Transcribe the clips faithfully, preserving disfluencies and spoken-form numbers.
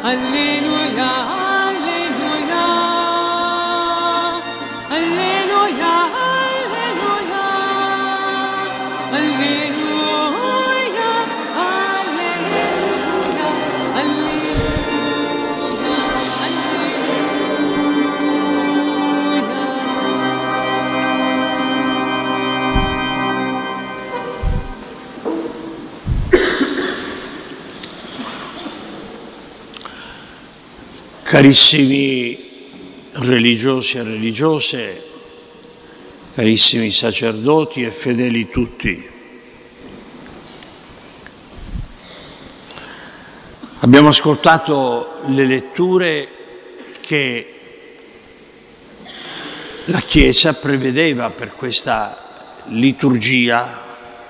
alleluia, alleluia, alleluia, alleluia, alleluia, alleluia, alleluia, Carissimi religiosi e religiose, carissimi sacerdoti e fedeli tutti, abbiamo ascoltato le letture che la Chiesa prevedeva per questa liturgia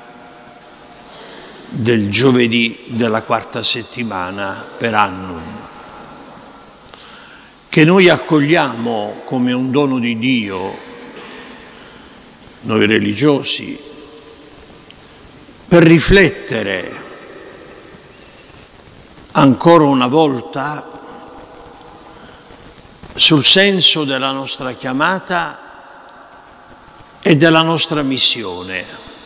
del giovedì della quarta settimana per annum, che noi accogliamo come un dono di Dio, noi religiosi, per riflettere ancora una volta sul senso della nostra chiamata e della nostra missione.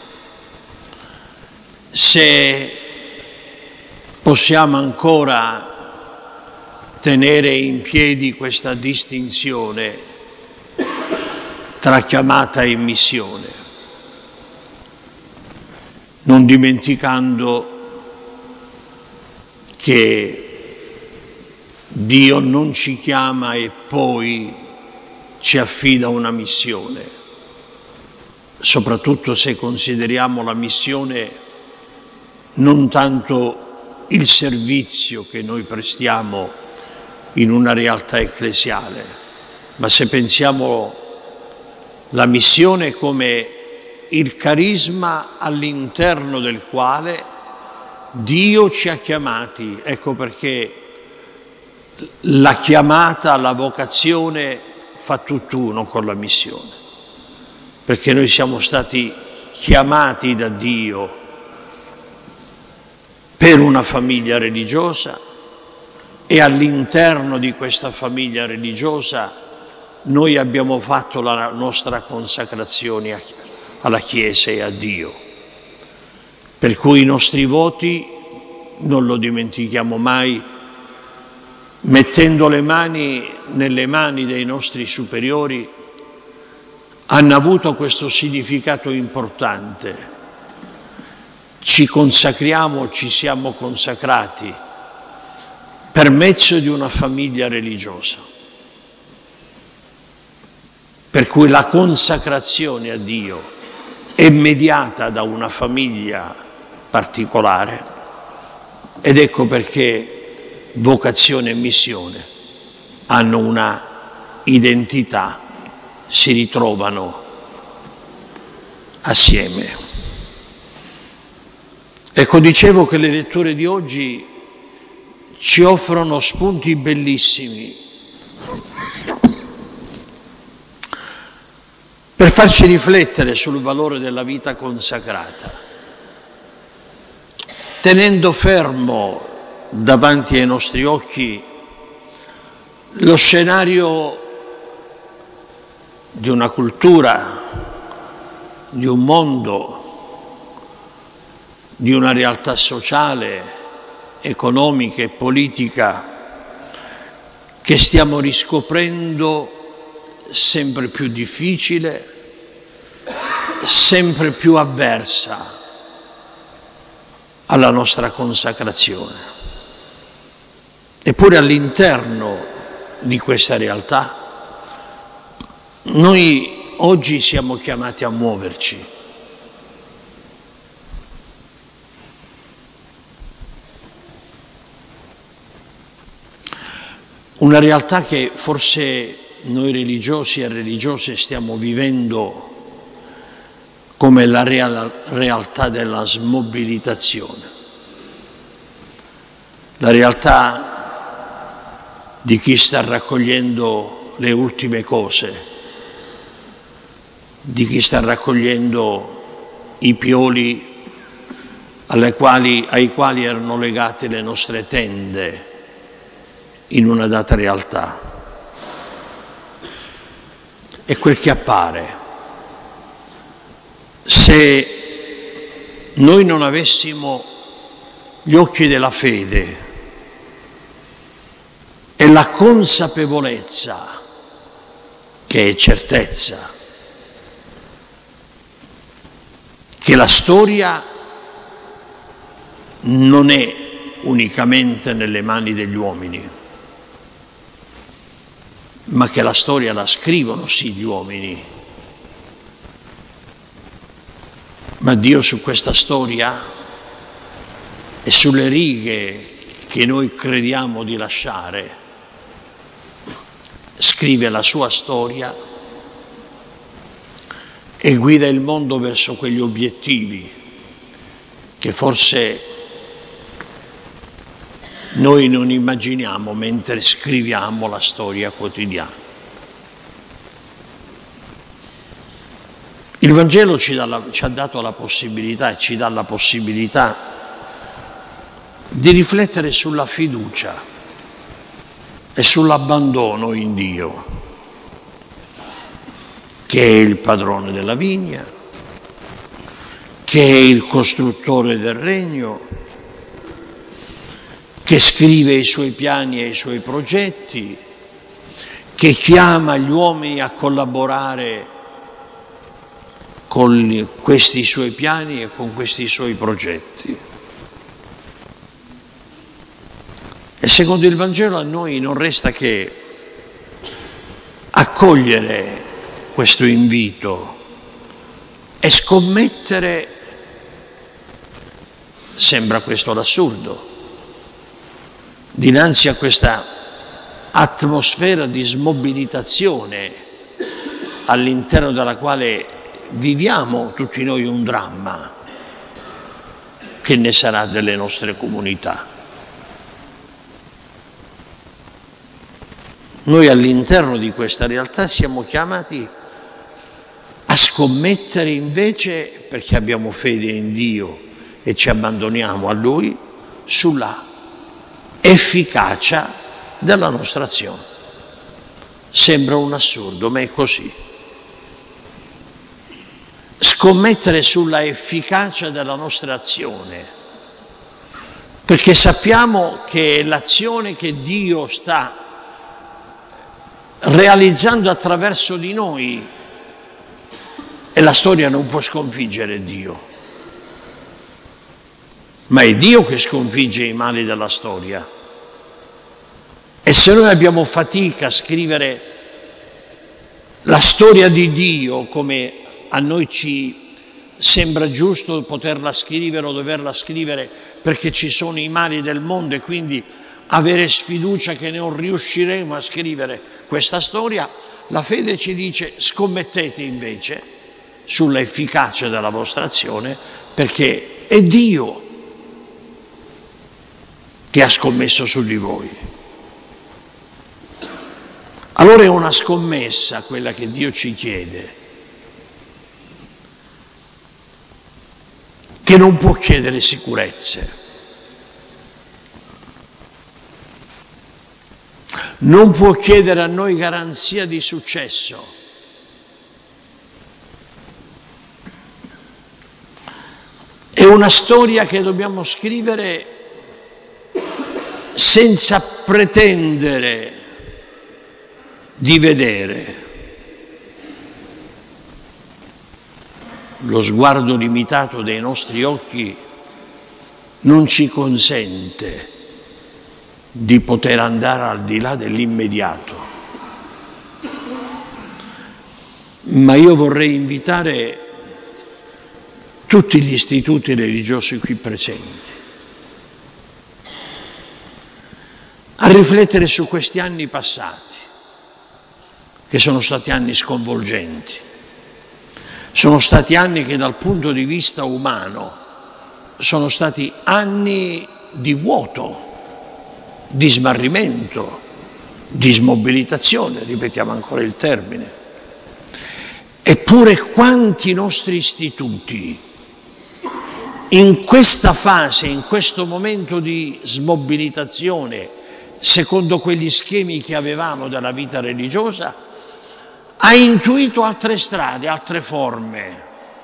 Se possiamo ancora tenere in piedi questa distinzione tra chiamata e missione, non dimenticando che Dio non ci chiama e poi ci affida una missione, soprattutto se consideriamo la missione non tanto il servizio che noi prestiamo in una realtà ecclesiale, ma se pensiamo la missione come il carisma all'interno del quale Dio ci ha chiamati. Ecco perché la chiamata, la vocazione fa tutt'uno con la missione, perché noi siamo stati chiamati da Dio per una famiglia religiosa e all'interno di questa famiglia religiosa noi abbiamo fatto la nostra consacrazione alla Chiesa e a Dio, per cui i nostri voti non lo dimentichiamo mai, mettendo le mani nelle mani dei nostri superiori, hanno avuto questo significato importante. Ci consacriamo, ci siamo consacrati per mezzo di una famiglia religiosa, per cui la consacrazione a Dio è mediata da una famiglia particolare, ed ecco perché vocazione e missione hanno una identità, si ritrovano assieme. Ecco, dicevo che le letture di oggi ci offrono spunti bellissimi per farci riflettere sul valore della vita consacrata, tenendo fermo davanti ai nostri occhi lo scenario di una cultura, di un mondo, di una realtà sociale, economica e politica che stiamo riscoprendo sempre più difficile, sempre più avversa alla nostra consacrazione. Eppure all'interno di questa realtà noi oggi siamo chiamati a muoverci. Una realtà che forse noi religiosi e religiose stiamo vivendo come la real, realtà della smobilitazione, la realtà di chi sta raccogliendo le ultime cose, di chi sta raccogliendo i pioli alle quali, ai quali erano legate le nostre tende in una data realtà. È quel che appare. Se noi non avessimo gli occhi della fede e la consapevolezza, che è certezza, che la storia non è unicamente nelle mani degli uomini, ma che la storia la scrivono sì gli uomini, ma Dio su questa storia e sulle righe che noi crediamo di lasciare scrive la sua storia e guida il mondo verso quegli obiettivi che forse noi non immaginiamo mentre scriviamo la storia quotidiana. Il Vangelo ci, dà la, ci ha dato la possibilità e ci dà la possibilità di riflettere sulla fiducia e sull'abbandono in Dio, che è il padrone della vigna, che è il costruttore del regno, che scrive i suoi piani e i suoi progetti, che chiama gli uomini a collaborare con questi suoi piani e con questi suoi progetti. E secondo il Vangelo a noi non resta che accogliere questo invito e scommettere, sembra questo l'assurdo, dinanzi a questa atmosfera di smobilitazione all'interno della quale viviamo tutti noi un dramma, che ne sarà delle nostre comunità. Noi all'interno di questa realtà siamo chiamati a scommettere invece, perché abbiamo fede in Dio e ci abbandoniamo a Lui, sulla efficacia della nostra azione. Sembra un assurdo, ma è così. Scommettere sulla efficacia della nostra azione, perché sappiamo che l'azione che Dio sta realizzando attraverso di noi, e la storia non può sconfiggere Dio, ma è Dio che sconfigge i mali della storia. E se noi abbiamo fatica a scrivere la storia di Dio come a noi ci sembra giusto poterla scrivere o doverla scrivere, perché ci sono i mali del mondo e quindi avere sfiducia che non riusciremo a scrivere questa storia, la fede ci dice: scommettete invece sulla efficacia della vostra azione, perché è Dio che ha scommesso su di voi. Allora è una scommessa quella che Dio ci chiede, che non può chiedere sicurezze, non può chiedere a noi garanzia di successo. È una storia che dobbiamo scrivere senza pretendere di vedere. Lo sguardo limitato dei nostri occhi non ci consente di poter andare al di là dell'immediato. Ma io vorrei invitare tutti gli istituti religiosi qui presenti a riflettere su questi anni passati, che sono stati anni sconvolgenti, sono stati anni che dal punto di vista umano sono stati anni di vuoto, di smarrimento, di smobilitazione, ripetiamo ancora il termine. Eppure quanti nostri istituti in questa fase, in questo momento di smobilitazione secondo quegli schemi che avevamo della vita religiosa, ha intuito altre strade, altre forme.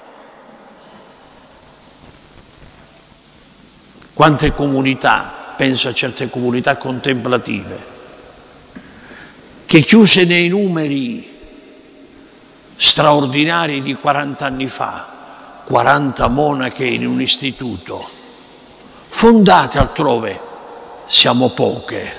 Quante comunità, penso a certe comunità contemplative, che chiuse nei numeri straordinari di quaranta anni fa, quaranta monache in un istituto, fondate altrove, siamo poche.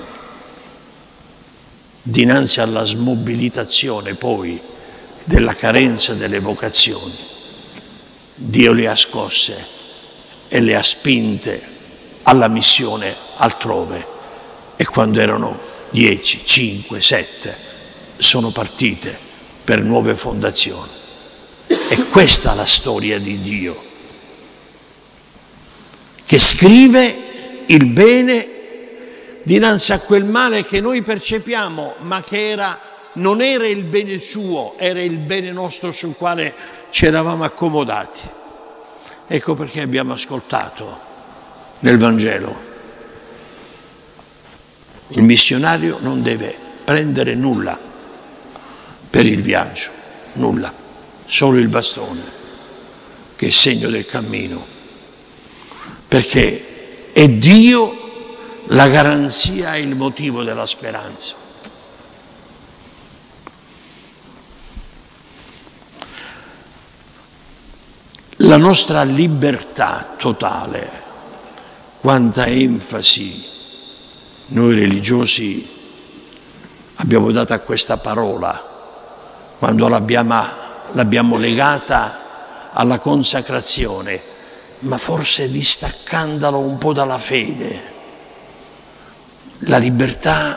Dinanzi alla smobilitazione poi della carenza delle vocazioni, Dio le ha scosse e le ha spinte alla missione altrove, e quando erano dieci, cinque, sette sono partite per nuove fondazioni. E questa è la storia di Dio, che scrive il bene dinanzi a quel male che noi percepiamo, ma che era, non era il bene suo, era il bene nostro sul quale ci eravamo accomodati. Ecco perché abbiamo ascoltato nel Vangelo: il missionario non deve prendere nulla per il viaggio, nulla, solo il bastone, che è segno del cammino, perché è Dio la garanzia e il motivo della speranza. La nostra libertà totale, quanta enfasi noi religiosi abbiamo dato a questa parola quando l'abbiamo, l'abbiamo legata alla consacrazione, ma forse distaccandolo un po' dalla fede. La libertà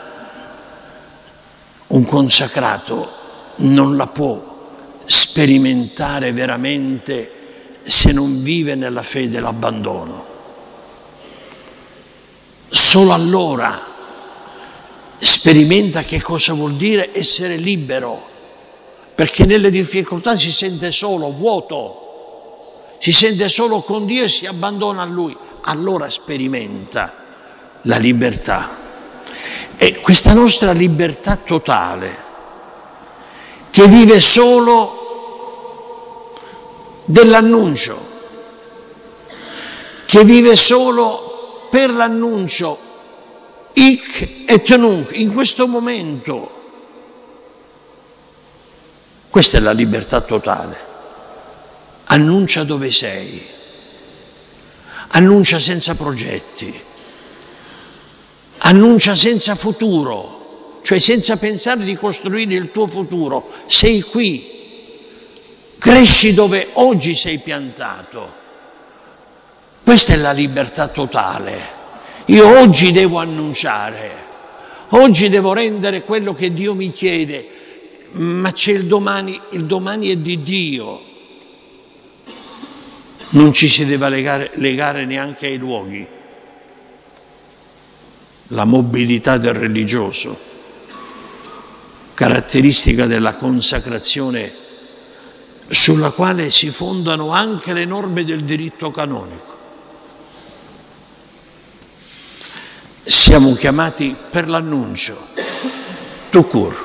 un consacrato non la può sperimentare veramente se non vive nella fede l'abbandono. Solo allora sperimenta che cosa vuol dire essere libero, perché nelle difficoltà si sente solo, vuoto, si sente solo con Dio e si abbandona a Lui. Allora sperimenta la libertà. E questa nostra libertà totale, che vive solo dell'annuncio, che vive solo per l'annuncio, hic et nunc, in questo momento. Questa è la libertà totale. Annuncia dove sei, annuncia senza progetti, annuncia senza futuro, cioè senza pensare di costruire il tuo futuro. Sei qui, cresci dove oggi sei piantato. Questa è la libertà totale. Io oggi devo annunciare, oggi devo rendere quello che Dio mi chiede, ma c'è il domani, il domani è di Dio. Non ci si deve legare, legare neanche ai luoghi. La mobilità del religioso, caratteristica della consacrazione sulla quale si fondano anche le norme del diritto canonico. Siamo chiamati per l'annuncio, tout court,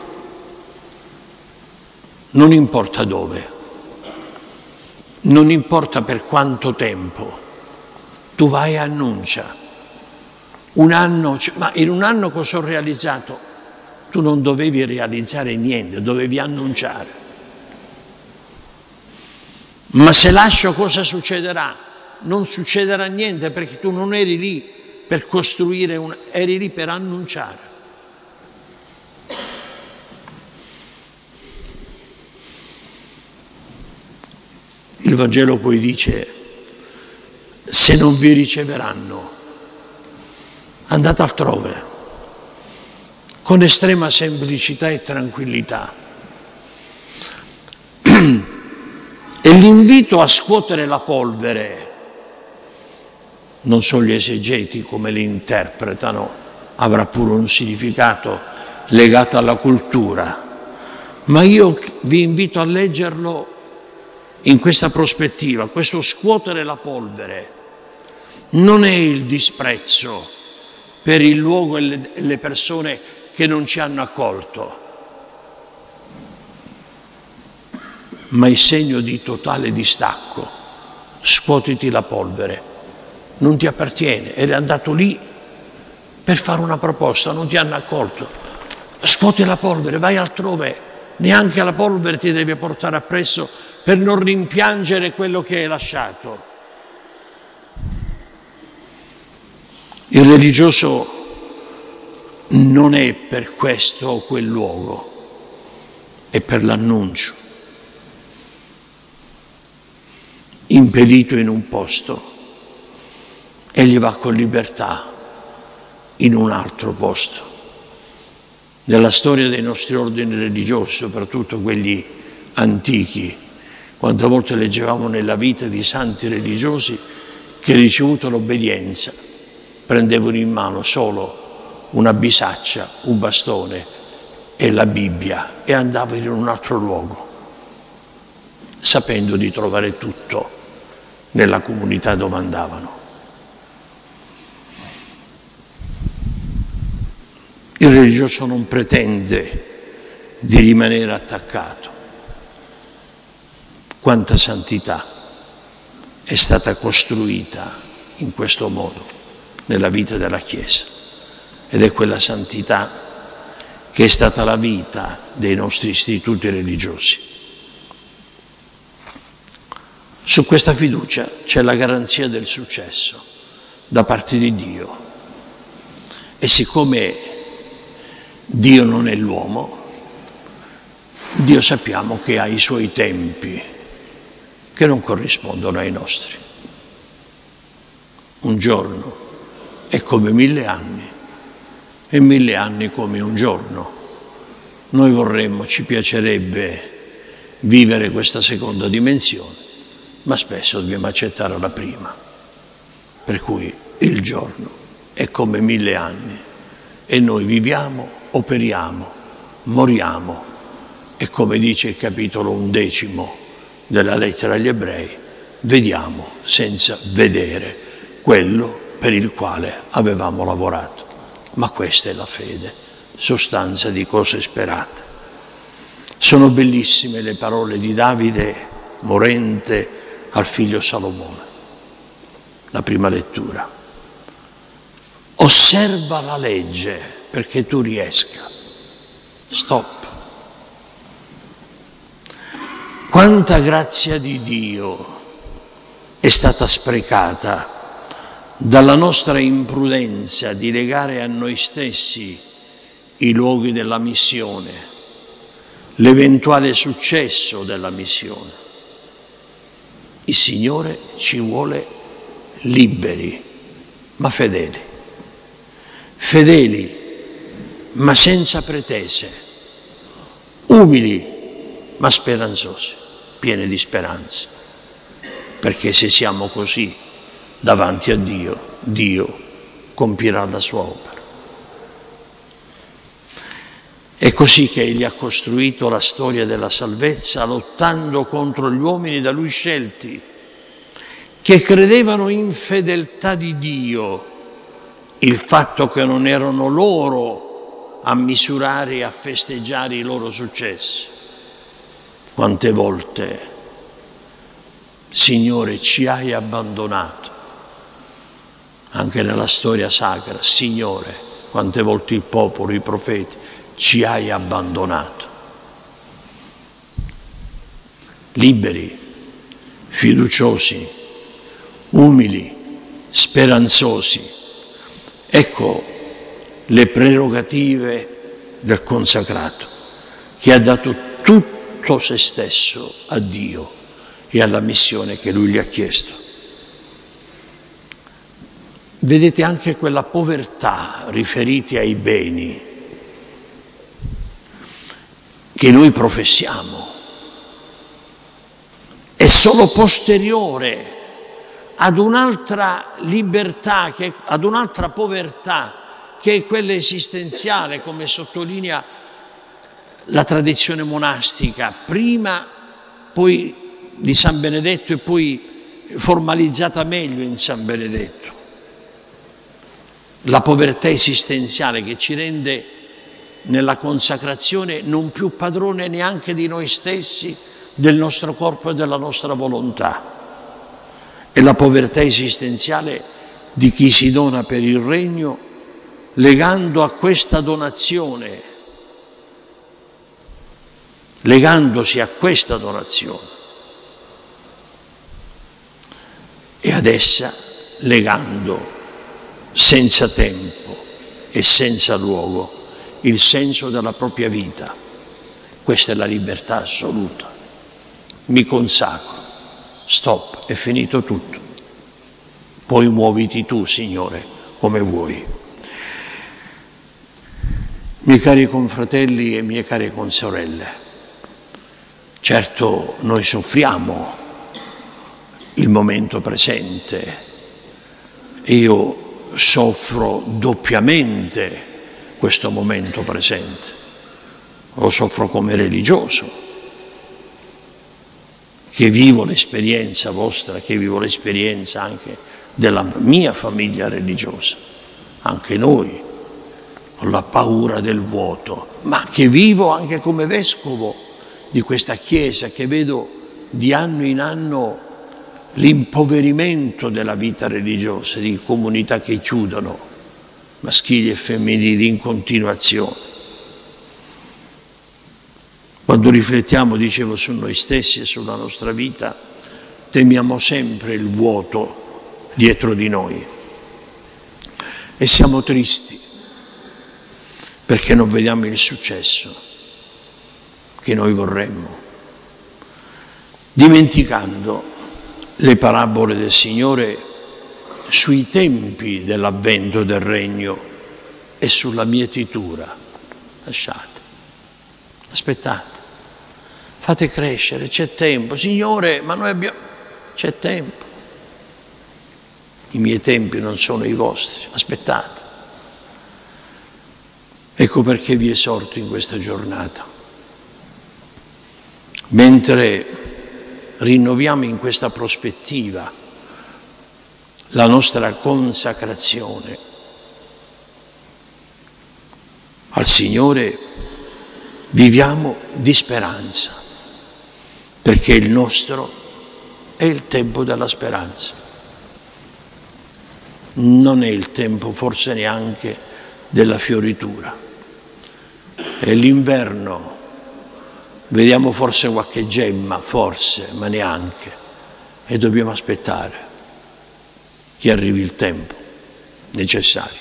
non importa dove, non importa per quanto tempo, tu vai e annuncia. Un anno, ma in un anno cosa ho realizzato? Tu non dovevi realizzare niente, dovevi annunciare. Ma se lascio, cosa succederà? Non succederà niente, perché tu non eri lì per costruire, un, eri lì per annunciare. Il Vangelo poi dice: se non vi riceveranno, andate altrove, con estrema semplicità e tranquillità. E l'invito a scuotere la polvere, non so gli esegeti come li interpretano, avrà pure un significato legato alla cultura, ma io vi invito a leggerlo in questa prospettiva. Questo scuotere la polvere non è il disprezzo per il luogo e le, le persone che non ci hanno accolto, ma il segno di totale distacco. Scuotiti la polvere, non ti appartiene, eri andato lì per fare una proposta, non ti hanno accolto, scuoti la polvere, vai altrove, neanche la polvere ti deve portare appresso per non rimpiangere quello che hai lasciato. Il religioso non è per questo o quel luogo, è per l'annuncio. Impedito in un posto, egli va con libertà in un altro posto. Nella storia dei nostri ordini religiosi, soprattutto quelli antichi, quante volte leggevamo nella vita di santi religiosi che, ricevuto l'obbedienza, prendevano in mano solo una bisaccia, un bastone e la Bibbia e andavano in un altro luogo, sapendo di trovare tutto nella comunità dove andavano. Il religioso non pretende di rimanere attaccato. Quanta santità è stata costruita in questo modo nella vita della Chiesa, ed è quella santità che è stata la vita dei nostri istituti religiosi. Su questa fiducia c'è la garanzia del successo da parte di Dio. E siccome Dio non è l'uomo, Dio sappiamo che ha i suoi tempi che non corrispondono ai nostri. Un giorno è come mille anni e mille anni come un giorno. Noi vorremmo, ci piacerebbe vivere questa seconda dimensione, ma spesso dobbiamo accettare la prima, per cui il giorno è come mille anni e noi viviamo, operiamo, moriamo e, come dice il capitolo undicesimo della lettera agli Ebrei, vediamo senza vedere quello per il quale avevamo lavorato. Ma questa è la fede, sostanza di cose sperate. Sono bellissime le parole di Davide morente al figlio Salomone, la prima lettura. Osserva la legge perché tu riesca. Stop. Quanta grazia di Dio è stata sprecata dalla nostra imprudenza di legare a noi stessi i luoghi della missione, l'eventuale successo della missione. Il Signore ci vuole liberi, ma fedeli. Fedeli, ma senza pretese. Umili, ma speranzosi, pieni di speranza. Perché se siamo così davanti a Dio, Dio compirà la sua opera. È così che Egli ha costruito la storia della salvezza, lottando contro gli uomini da Lui scelti, che credevano in fedeltà di Dio, il fatto che non erano loro a misurare e a festeggiare i loro successi. Quante volte, Signore, ci hai abbandonato? Anche nella storia sacra, Signore, quante volte il popolo, i profeti, ci hai abbandonato. Liberi, fiduciosi, umili, speranzosi. Ecco le prerogative del consacrato, che ha dato tutto se stesso a Dio e alla missione che Lui gli ha chiesto. Vedete anche quella povertà riferita ai beni che noi professiamo, è solo posteriore ad un'altra libertà, che, ad un'altra povertà, che è quella esistenziale, come sottolinea la tradizione monastica, prima poi di San Benedetto e poi formalizzata meglio in San Benedetto. la povertà esistenziale che ci rende nella consacrazione non più padrone neanche di noi stessi, del nostro corpo e della nostra volontà. È la povertà esistenziale di chi si dona per il regno, legando a questa donazione, legandosi a questa donazione e ad essa legando senza tempo e senza luogo il senso della propria vita. Questa è la libertà assoluta. Mi consacro, stop, è finito tutto. Poi muoviti tu, Signore, come vuoi. Miei cari confratelli e mie care consorelle, certo noi soffriamo il momento presente. Io soffro doppiamente questo momento presente. Lo soffro come religioso, che vivo l'esperienza vostra, che vivo l'esperienza anche della mia famiglia religiosa, anche noi, con la paura del vuoto, ma che vivo anche come vescovo di questa Chiesa, che vedo di anno in anno l'impoverimento della vita religiosa, di comunità che chiudono, maschili e femminili in continuazione. Quando riflettiamo, dicevo, su noi stessi e sulla nostra vita, temiamo sempre il vuoto dietro di noi e siamo tristi perché non vediamo il successo che noi vorremmo, dimenticando le parabole del Signore sui tempi dell'avvento del regno e sulla mietitura. Lasciate, aspettate, fate crescere, c'è tempo. Signore, ma noi abbiamo... c'è tempo. I miei tempi non sono i vostri, aspettate. Ecco perché vi esorto in questa giornata. Mentre rinnoviamo in questa prospettiva la nostra consacrazione al Signore, viviamo di speranza, perché il nostro è il tempo della speranza. Non è il tempo forse neanche della fioritura. È l'inverno, vediamo forse qualche gemma, forse, ma neanche, e dobbiamo aspettare che arrivi il tempo necessario.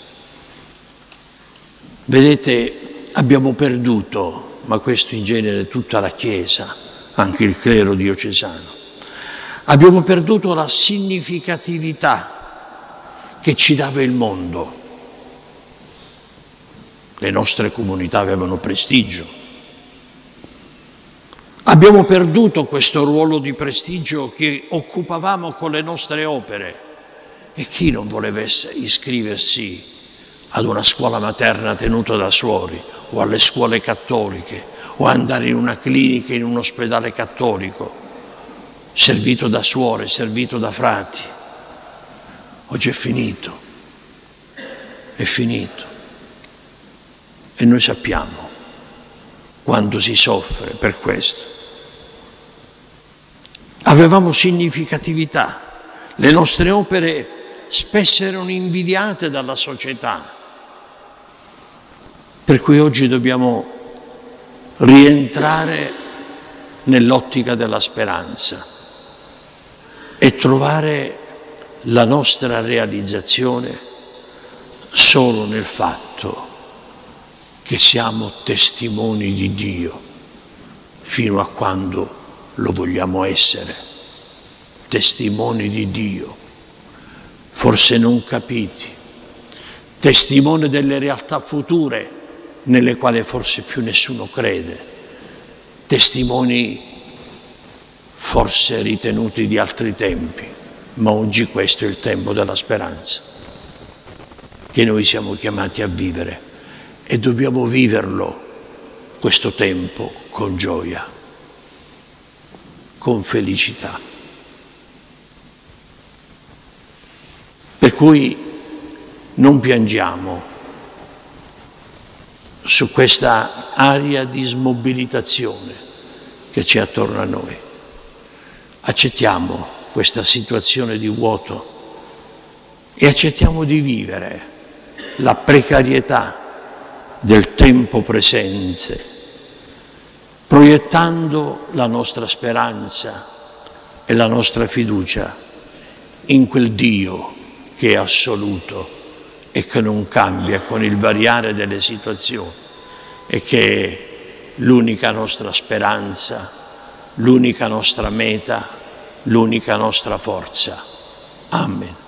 Vedete, abbiamo perduto, ma questo in genere tutta la Chiesa, anche il clero diocesano, abbiamo perduto la significatività che ci dava il mondo. Le nostre comunità avevano prestigio. Abbiamo perduto questo ruolo di prestigio che occupavamo con le nostre opere. E chi non voleva iscriversi ad una scuola materna tenuta da suori, o alle scuole cattoliche, o andare in una clinica, in un ospedale cattolico, servito da suore, servito da frati? Oggi è finito, è finito. E noi sappiamo quanto si soffre per questo. Avevamo significatività, le nostre opere spesso erano invidiate dalla società, per cui oggi dobbiamo rientrare nell'ottica della speranza e trovare la nostra realizzazione solo nel fatto che siamo testimoni di Dio fino a quando lo vogliamo essere, testimoni di Dio, forse non capiti, testimoni delle realtà future nelle quali forse più nessuno crede, testimoni forse ritenuti di altri tempi, ma oggi questo è il tempo della speranza che noi siamo chiamati a vivere e dobbiamo viverlo questo tempo con gioia, con felicità. Per cui non piangiamo su questa aria di smobilitazione che c'è attorno a noi. Accettiamo questa situazione di vuoto e accettiamo di vivere la precarietà del tempo presente, proiettando la nostra speranza e la nostra fiducia in quel Dio che è assoluto e che non cambia con il variare delle situazioni e che è l'unica nostra speranza, l'unica nostra meta, l'unica nostra forza. Amen.